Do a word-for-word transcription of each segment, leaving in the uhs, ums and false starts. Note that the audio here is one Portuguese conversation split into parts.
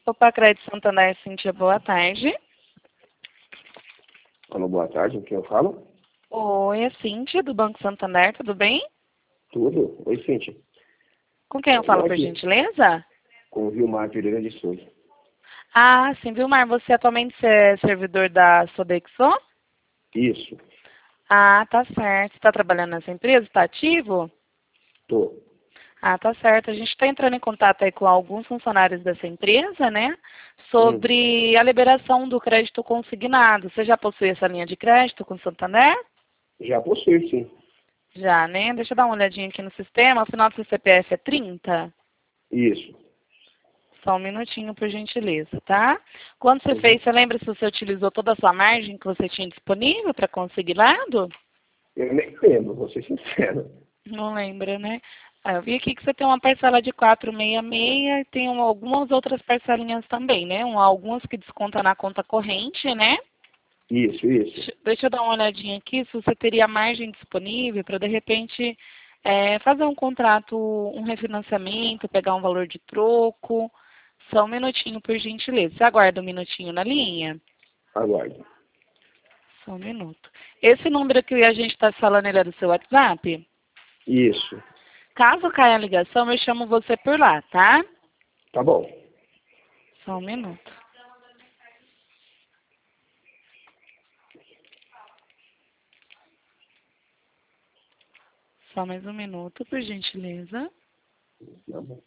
Opa, Crédito Santander, Cíntia, boa tarde. Alô, boa tarde, quem eu falo? Oi, é Cíntia, do Banco Santander, tudo bem? Tudo. Oi, Cíntia. Com quem eu falo, por gentileza? Com o Vilmar Pereira de Souza. Ah, sim, Vilmar, você atualmente é servidor da Sodexo? Isso. Ah, tá certo. Você está trabalhando nessa empresa? Está ativo? Tô. Ah, tá certo. A gente está entrando em contato aí com alguns funcionários dessa empresa, né? Sobre Hum. a liberação do crédito consignado. Você já possui essa linha de crédito com o Santander? Já possui, sim. Já, né? Deixa eu dar uma olhadinha aqui no sistema. O final do seu C P F é trinta? Isso. Só um minutinho, por gentileza, tá? Quando você Uhum. fez, você lembra se você utilizou toda a sua margem que você tinha disponível para consignado? Eu nem lembro, vou ser sincero. Não lembra, né? Ah, eu vi aqui que você tem uma parcela de quatrocentos e sessenta e seis e tem um- algumas outras parcelinhas também, né? Um, algumas que descontam na conta corrente, né? Isso, isso. Deixa, deixa eu dar uma olhadinha aqui se você teria margem disponível para, de repente, é, fazer um contrato, um refinanciamento, pegar um valor de troco. Só um minutinho, por gentileza. Você aguarda um minutinho na linha? Aguarde. Só um minuto. Esse número que a gente está falando, ele é do seu WhatsApp? Isso. Caso caia a ligação, eu chamo você por lá, tá? Tá bom. Só um minuto. Só mais um minuto, por gentileza. Tá bom.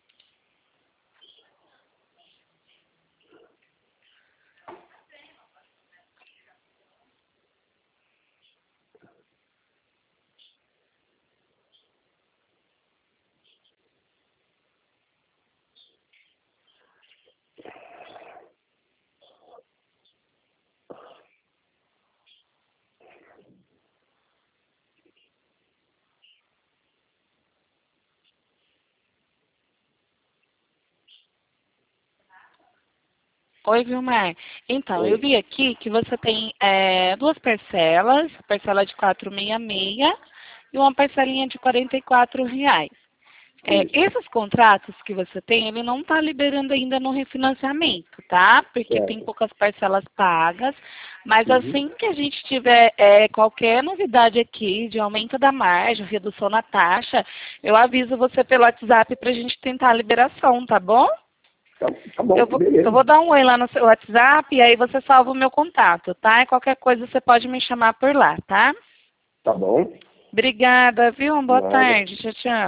Oi, Vilmar. Então, eu Oi. vi aqui que você tem é, duas parcelas, parcela de quatrocentos e sessenta e seis e uma parcelinha de quarenta e quatro reais. É, Isso. esses contratos que você tem, ele não está liberando ainda no refinanciamento, tá? Porque tem Certo. poucas parcelas pagas, mas Uhum. assim que a gente tiver é, qualquer novidade aqui de aumento da margem, redução na taxa, eu aviso você pelo WhatsApp para a gente tentar a liberação, tá bom? Tá, tá bom, Eu vou, eu beleza. vou dar um oi lá no seu WhatsApp e aí você salva o meu contato, tá? E qualquer coisa você pode me chamar por lá, tá? Tá bom. Obrigada, viu? Uma boa Nada. tarde. Tchau, tchau.